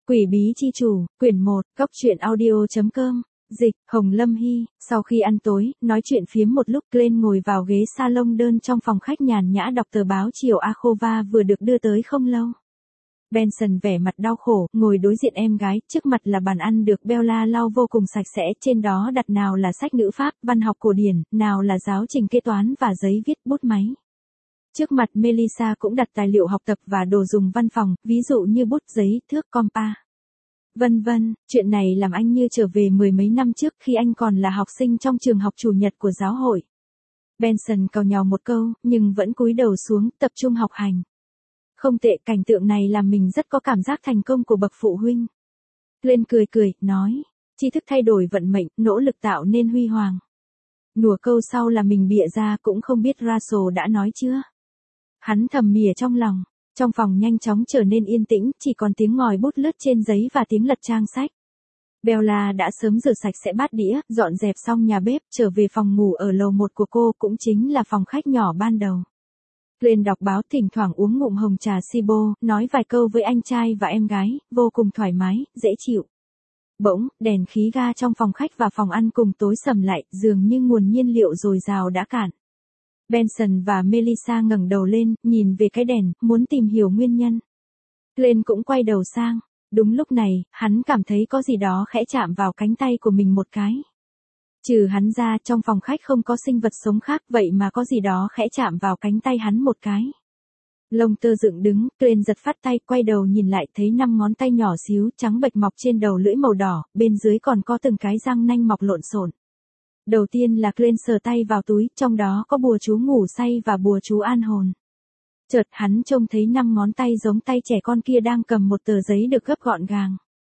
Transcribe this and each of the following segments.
Quỷ bí chi chủ, quyển 1, goctruyện audio.com, dịch, Hồng Lâm Hy, sau khi ăn tối, nói chuyện phiếm một lúc lên ngồi vào ghế salon đơn trong phòng khách nhàn nhã đọc tờ báo chiều Akova vừa được đưa tới không lâu. Benson vẻ mặt đau khổ, ngồi đối diện em gái, trước mặt là bàn ăn được Bella lau vô cùng sạch sẽ, trên đó đặt nào là sách ngữ pháp, văn học cổ điển, nào là giáo trình kế toán và giấy viết bút máy. Trước mặt Melissa cũng đặt tài liệu học tập và đồ dùng văn phòng, ví dụ như bút, giấy, thước, compa. Vân vân, chuyện này làm anh như trở về mười mấy năm trước khi anh còn là học sinh trong trường học chủ nhật của giáo hội. Benson càu nhàu một câu, nhưng vẫn cúi đầu xuống, tập trung học hành. Không tệ, cảnh tượng này làm mình rất có cảm giác thành công của bậc phụ huynh. Glenn cười, nói, tri thức thay đổi vận mệnh, nỗ lực tạo nên huy hoàng. Nùa câu sau là mình bịa ra, cũng không biết Russell đã nói chưa. Hắn thầm mỉa trong lòng, trong phòng nhanh chóng trở nên yên tĩnh, chỉ còn tiếng ngòi bút lướt trên giấy và tiếng lật trang sách. Bella đã sớm rửa sạch sẽ bát đĩa, dọn dẹp xong nhà bếp, trở về phòng ngủ ở lầu 1 của cô, cũng chính là phòng khách nhỏ ban đầu. Glenn đọc báo, thỉnh thoảng uống ngụm hồng trà Sibo, nói vài câu với anh trai và em gái, vô cùng thoải mái, dễ chịu. Bỗng, đèn khí ga trong phòng khách và phòng ăn cùng tối sầm lại, dường như nguồn nhiên liệu dồi dào đã cạn. Benson và Melissa ngẩng đầu lên, nhìn về cái đèn, muốn tìm hiểu nguyên nhân. Glenn cũng quay đầu sang. Đúng lúc này, hắn cảm thấy có gì đó khẽ chạm vào cánh tay của mình một cái. Trừ hắn ra, trong phòng khách không có sinh vật sống khác, vậy mà có gì đó khẽ chạm vào cánh tay hắn một cái. Lông tơ dựng đứng, Glenn giật phát tay, quay đầu nhìn lại, thấy 5 ngón tay nhỏ xíu, trắng bệch mọc trên đầu lưỡi màu đỏ, bên dưới còn có từng cái răng nanh mọc lộn xộn. Đầu tiên là Glenn sờ tay vào túi, trong đó có bùa chú ngủ say và bùa chú an hồn. Chợt hắn trông thấy 5 ngón tay giống tay trẻ con kia đang cầm một tờ giấy được gấp gọn gàng.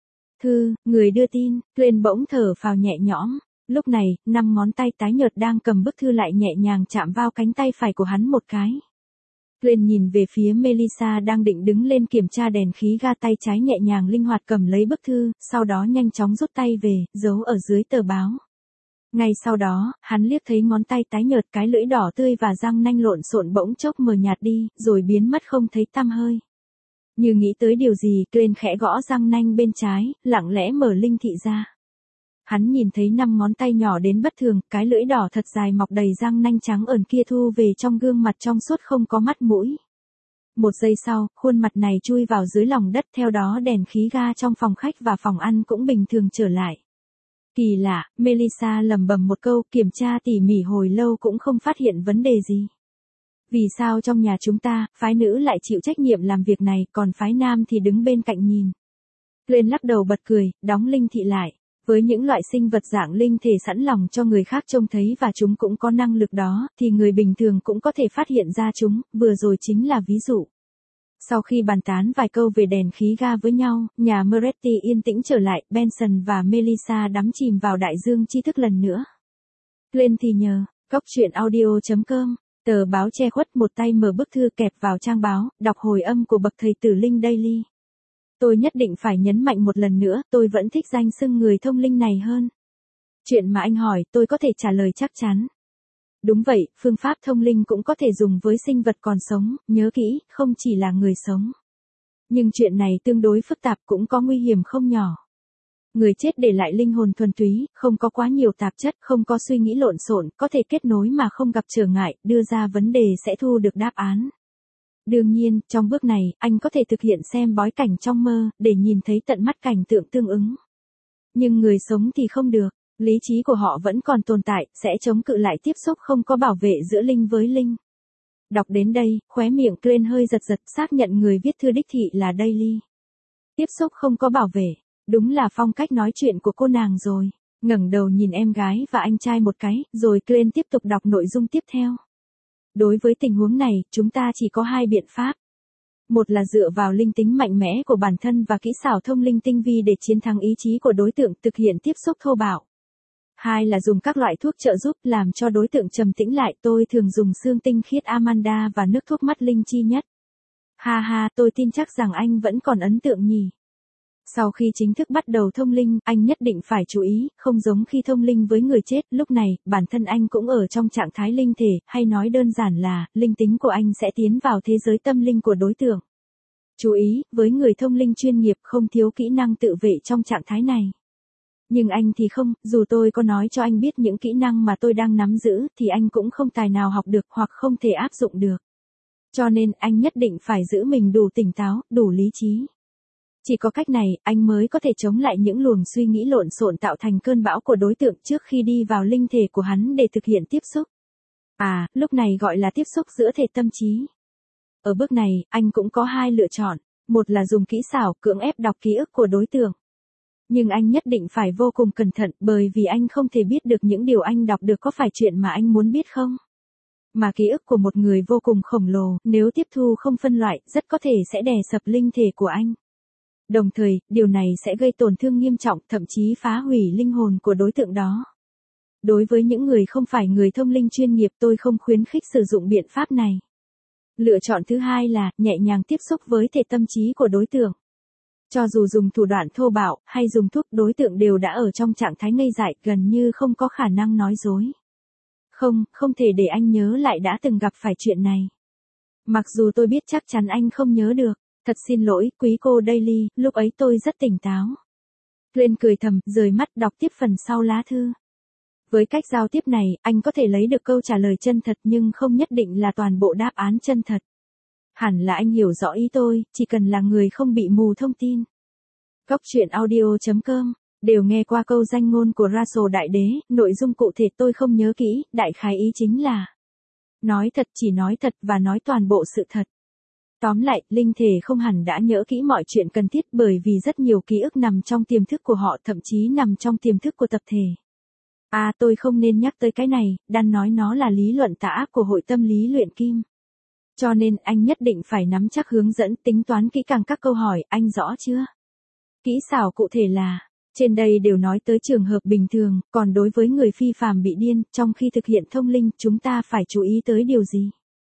Thư, người đưa tin, Glenn bỗng thở phào nhẹ nhõm. Lúc này, 5 ngón tay tái nhợt đang cầm bức thư lại nhẹ nhàng chạm vào cánh tay phải của hắn một cái. Glenn nhìn về phía Melissa đang định đứng lên kiểm tra đèn khí ga, tay trái nhẹ nhàng linh hoạt cầm lấy bức thư, sau đó nhanh chóng rút tay về, giấu ở dưới tờ báo. Ngay sau đó, hắn liếc thấy ngón tay tái nhợt, cái lưỡi đỏ tươi và răng nanh lộn xộn bỗng chốc mờ nhạt đi, rồi biến mất không thấy tăm hơi. Như nghĩ tới điều gì, Glenn khẽ gõ răng nanh bên trái, lặng lẽ mở linh thị ra. Hắn nhìn thấy 5 ngón tay nhỏ đến bất thường, cái lưỡi đỏ thật dài mọc đầy răng nanh trắng ẩn kia thu về trong gương mặt trong suốt không có mắt mũi. Một giây sau, khuôn mặt này chui vào dưới lòng đất, theo đó đèn khí ga trong phòng khách và phòng ăn cũng bình thường trở lại. Kỳ lạ, Melissa lẩm bẩm một câu, kiểm tra tỉ mỉ hồi lâu cũng không phát hiện vấn đề gì. Vì sao trong nhà chúng ta, phái nữ lại chịu trách nhiệm làm việc này, còn phái nam thì đứng bên cạnh nhìn. Glenn lắc đầu bật cười, đóng linh thị lại. Với những loại sinh vật dạng linh thể sẵn lòng cho người khác trông thấy và chúng cũng có năng lực đó, thì người bình thường cũng có thể phát hiện ra chúng, vừa rồi chính là ví dụ. Sau khi bàn tán vài câu về đèn khí ga với nhau, nhà Moretti yên tĩnh trở lại, Benson và Melissa đắm chìm vào đại dương tri thức lần nữa. Glenn thì nhờ, goctruyện audio.com, tờ báo che khuất, một tay mở bức thư kẹp vào trang báo, đọc hồi âm của bậc thầy tử linh Daily. Tôi nhất định phải nhấn mạnh một lần nữa, tôi vẫn thích danh xưng người thông linh này hơn. Chuyện mà anh hỏi, tôi có thể trả lời chắc chắn. Đúng vậy, phương pháp thông linh cũng có thể dùng với sinh vật còn sống, nhớ kỹ, không chỉ là người sống. Nhưng chuyện này tương đối phức tạp, cũng có nguy hiểm không nhỏ. Người chết để lại linh hồn thuần túy, không có quá nhiều tạp chất, không có suy nghĩ lộn xộn, có thể kết nối mà không gặp trở ngại, đưa ra vấn đề sẽ thu được đáp án. Đương nhiên, trong bước này, anh có thể thực hiện xem bói cảnh trong mơ, để nhìn thấy tận mắt cảnh tượng tương ứng. Nhưng người sống thì không được, lý trí của họ vẫn còn tồn tại, sẽ chống cự lại tiếp xúc không có bảo vệ giữa linh với linh. Đọc đến đây, khóe miệng Glenn hơi giật, xác nhận người viết thư đích thị là Daily. Tiếp xúc không có bảo vệ, đúng là phong cách nói chuyện của cô nàng rồi. Ngẩng đầu nhìn em gái và anh trai một cái, rồi Glenn tiếp tục đọc nội dung tiếp theo. Đối với tình huống này, chúng ta chỉ có 2 biện pháp. Một là dựa vào linh tính mạnh mẽ của bản thân và kỹ xảo thông linh tinh vi để chiến thắng ý chí của đối tượng, thực hiện tiếp xúc thô bạo. 2 là dùng các loại thuốc trợ giúp làm cho đối tượng trầm tĩnh lại, tôi thường dùng xương tinh khiết Amanda và nước thuốc mắt linh chi nhất. Ha ha, tôi tin chắc rằng anh vẫn còn ấn tượng nhỉ. Sau khi chính thức bắt đầu thông linh, anh nhất định phải chú ý, không giống khi thông linh với người chết, lúc này, bản thân anh cũng ở trong trạng thái linh thể, hay nói đơn giản là, linh tính của anh sẽ tiến vào thế giới tâm linh của đối tượng. Chú ý, với người thông linh chuyên nghiệp không thiếu kỹ năng tự vệ trong trạng thái này. Nhưng anh thì không, dù tôi có nói cho anh biết những kỹ năng mà tôi đang nắm giữ thì anh cũng không tài nào học được hoặc không thể áp dụng được. Cho nên anh nhất định phải giữ mình đủ tỉnh táo, đủ lý trí. Chỉ có cách này, anh mới có thể chống lại những luồng suy nghĩ lộn xộn tạo thành cơn bão của đối tượng trước khi đi vào linh thể của hắn để thực hiện tiếp xúc. Lúc này gọi là tiếp xúc giữa thể tâm trí. Ở bước này, anh cũng có hai lựa chọn. Một là dùng kỹ xảo cưỡng ép đọc ký ức của đối tượng. Nhưng anh nhất định phải vô cùng cẩn thận bởi vì anh không thể biết được những điều anh đọc được có phải chuyện mà anh muốn biết không. Mà ký ức của một người vô cùng khổng lồ, nếu tiếp thu không phân loại, rất có thể sẽ đè sập linh thể của anh. Đồng thời, điều này sẽ gây tổn thương nghiêm trọng, thậm chí phá hủy linh hồn của đối tượng đó. Đối với những người không phải người thông linh chuyên nghiệp, tôi không khuyến khích sử dụng biện pháp này. Lựa chọn thứ hai là nhẹ nhàng tiếp xúc với thể tâm trí của đối tượng. Cho dù dùng thủ đoạn thô bạo hay dùng thuốc, đối tượng đều đã ở trong trạng thái ngây dại, gần như không có khả năng nói dối. Không thể để anh nhớ lại đã từng gặp phải chuyện này. Mặc dù tôi biết chắc chắn anh không nhớ được. Thật xin lỗi, quý cô Daily, lúc ấy tôi rất tỉnh táo. Glenn cười thầm, rời mắt đọc tiếp phần sau lá thư. Với cách giao tiếp này, anh có thể lấy được câu trả lời chân thật nhưng không nhất định là toàn bộ đáp án chân thật. Hẳn là anh hiểu rõ ý tôi, chỉ cần là người không bị mù thông tin. Góc truyện audio.com, đều nghe qua câu danh ngôn của Russell Đại Đế, nội dung cụ thể tôi không nhớ kỹ, đại khái ý chính là nói thật, chỉ nói thật và nói toàn bộ sự thật. Tóm lại, linh thể không hẳn đã nhớ kỹ mọi chuyện cần thiết bởi vì rất nhiều ký ức nằm trong tiềm thức của họ, thậm chí nằm trong tiềm thức của tập thể. Tôi không nên nhắc tới cái này, Dan nói nó là lý luận tà ác của Hội Tâm lý luyện kim. Cho nên anh nhất định phải nắm chắc hướng dẫn, tính toán kỹ càng các câu hỏi, anh rõ chưa? Kỹ xảo cụ thể là, trên đây đều nói tới trường hợp bình thường, còn đối với người phi phàm bị điên, trong khi thực hiện thông linh, chúng ta phải chú ý tới điều gì?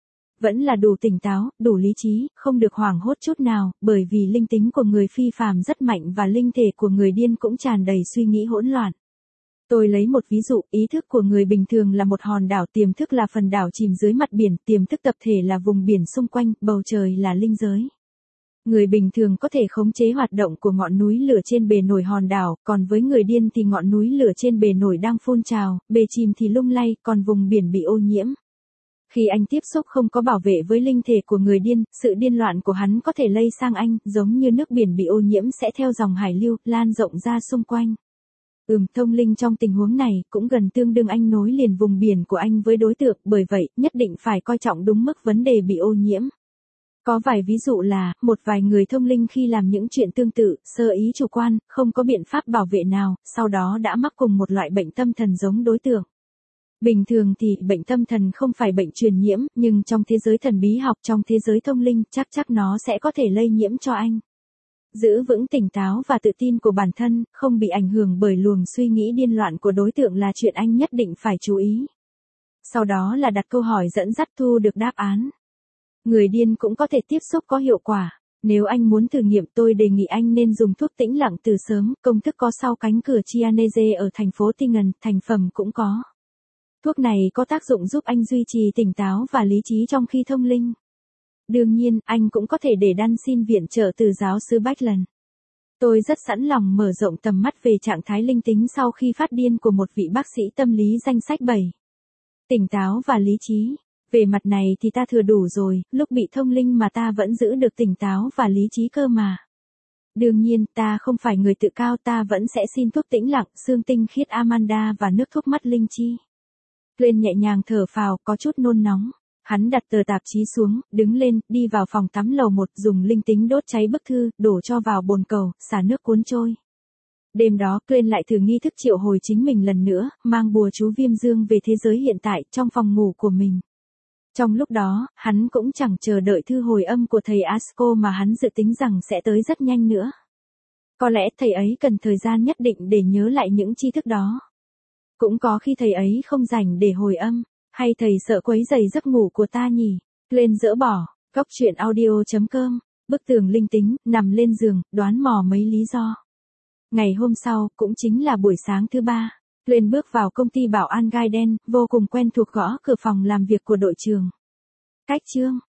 Vẫn là đủ tỉnh táo, đủ lý trí, không được hoảng hốt chút nào, bởi vì linh tính của người phi phàm rất mạnh và linh thể của người điên cũng tràn đầy suy nghĩ hỗn loạn. Tôi lấy một ví dụ, ý thức của người bình thường là một hòn đảo, tiềm thức là phần đảo chìm dưới mặt biển, tiềm thức tập thể là vùng biển xung quanh, bầu trời là linh giới. Người bình thường có thể khống chế hoạt động của ngọn núi lửa trên bề nổi hòn đảo, còn với người điên thì ngọn núi lửa trên bề nổi đang phun trào, bề chìm thì lung lay, còn vùng biển bị ô nhiễm. Khi anh tiếp xúc không có bảo vệ với linh thể của người điên, sự điên loạn của hắn có thể lây sang anh, giống như nước biển bị ô nhiễm sẽ theo dòng hải lưu, lan rộng ra xung quanh. Thông linh trong tình huống này, cũng gần tương đương anh nối liền vùng biển của anh với đối tượng, bởi vậy, nhất định phải coi trọng đúng mức vấn đề bị ô nhiễm. Có vài ví dụ là, một vài người thông linh khi làm những chuyện tương tự, sơ ý chủ quan, không có biện pháp bảo vệ nào, sau đó đã mắc cùng một loại bệnh tâm thần giống đối tượng. Bình thường thì bệnh tâm thần không phải bệnh truyền nhiễm, nhưng trong thế giới thần bí học, trong thế giới thông linh, chắc nó sẽ có thể lây nhiễm cho anh. Giữ vững tỉnh táo và tự tin của bản thân, không bị ảnh hưởng bởi luồng suy nghĩ điên loạn của đối tượng là chuyện anh nhất định phải chú ý. Sau đó là đặt câu hỏi dẫn dắt thu được đáp án. Người điên cũng có thể tiếp xúc có hiệu quả. Nếu anh muốn thử nghiệm, tôi đề nghị anh nên dùng thuốc tĩnh lặng từ sớm, công thức có sau cánh cửa Chianese ở thành phố Tingen, thành phẩm cũng có. Thuốc này có tác dụng giúp anh duy trì tỉnh táo và lý trí trong khi thông linh. Đương nhiên, anh cũng có thể để Dan xin viện trợ từ giáo sư Backlund. Tôi rất sẵn lòng mở rộng tầm mắt về trạng thái linh tính sau khi phát điên của một vị bác sĩ tâm lý danh sách 7. Tỉnh táo và lý trí. Về mặt này thì ta thừa đủ rồi, lúc bị thông linh mà ta vẫn giữ được tỉnh táo và lý trí cơ mà. Đương nhiên, ta không phải người tự cao, ta vẫn sẽ xin thuốc tĩnh lặng, xương tinh khiết Amanda và nước thuốc mắt linh chi. Glenn nhẹ nhàng thở phào, có chút nôn nóng. Hắn đặt tờ tạp chí xuống, đứng lên, đi vào phòng tắm lầu 1, dùng linh tính đốt cháy bức thư, đổ cho vào bồn cầu, xả nước cuốn trôi. Đêm đó, Glenn lại thử nghi thức triệu hồi chính mình lần nữa, mang bùa chú viêm dương về thế giới hiện tại, trong phòng ngủ của mình. Trong lúc đó, hắn cũng chẳng chờ đợi thư hồi âm của thầy Asco mà hắn dự tính rằng sẽ tới rất nhanh nữa. Có lẽ thầy ấy cần thời gian nhất định để nhớ lại những tri thức đó. Cũng có khi thầy ấy không rảnh để hồi âm, hay thầy sợ quấy rầy giấc ngủ của ta nhỉ? Glenn dỡ bỏ, góc truyện audio.com, bức tường linh tính, nằm lên giường, đoán mò mấy lý do. Ngày hôm sau, cũng chính là buổi sáng thứ 3, Glenn bước vào công ty bảo an gai đen, vô cùng quen thuộc, gõ cửa phòng làm việc của đội trưởng. Cách chương.